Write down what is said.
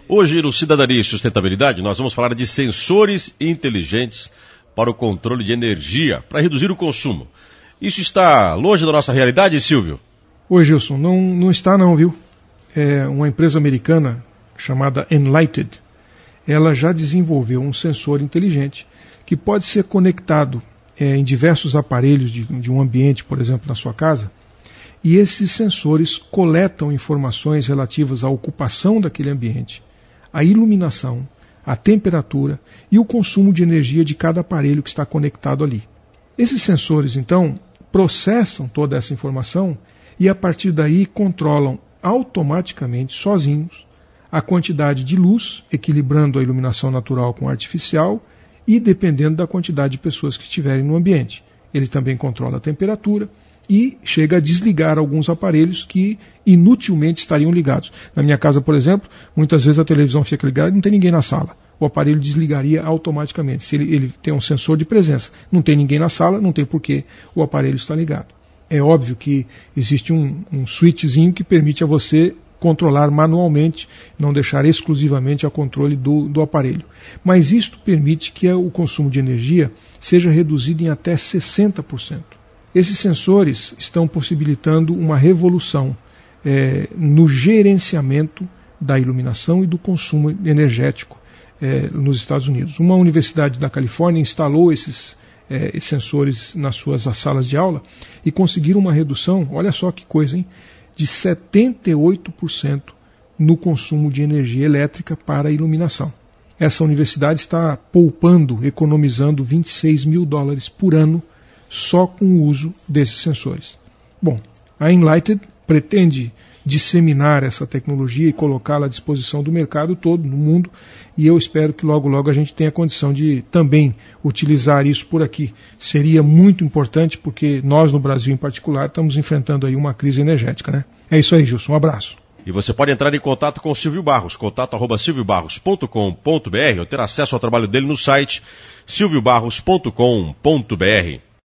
Hoje, no Cidadania e Sustentabilidade, nós vamos falar de sensores inteligentes para o controle de energia, para reduzir o consumo. Isso está longe da nossa realidade, Silvio? Oi, Gilson, não está não, viu? É uma empresa americana chamada Enlighted. Ela já desenvolveu um sensor inteligente que pode ser conectado em diversos aparelhos de um ambiente, por exemplo, na sua casa, e esses sensores coletam informações relativas à ocupação daquele ambiente, à iluminação, à temperatura e o consumo de energia de cada aparelho que está conectado ali. Esses sensores, então, processam toda essa informação e, a partir daí, controlam automaticamente, sozinhos, a quantidade de luz, equilibrando a iluminação natural com a artificial e dependendo da quantidade de pessoas que estiverem no ambiente. Ele também controla a temperatura e chega a desligar alguns aparelhos que inutilmente estariam ligados. Na minha casa, por exemplo, muitas vezes a televisão fica ligada e não tem ninguém na sala. O aparelho desligaria automaticamente. Se ele tem um sensor de presença, não tem ninguém na sala, não tem porquê o aparelho estar ligado. É óbvio que existe um switchzinho que permite a você controlar manualmente, não deixar exclusivamente a controle do aparelho. Mas isto permite que o consumo de energia seja reduzido em até 60%. Esses sensores estão possibilitando uma revolução no gerenciamento da iluminação e do consumo energético nos Estados Unidos. Uma universidade da Califórnia instalou esses sensores nas suas salas de aula e conseguiram uma redução, olha só que coisa, hein, de 78% no consumo de energia elétrica para a iluminação. Essa universidade está poupando, economizando $26 mil por ano só com o uso desses sensores. Bom, a Enlighted pretende disseminar essa tecnologia e colocá-la à disposição do mercado todo, no mundo, e eu espero que logo, logo a gente tenha condição de também utilizar isso por aqui. Seria muito importante porque nós, no Brasil em particular, estamos enfrentando aí uma crise energética, né? É isso aí, Gilson, um abraço. E você pode entrar em contato com o Silvio Barros, contato@silviobarros.com.br ou ter acesso ao trabalho dele no site silviobarros.com.br.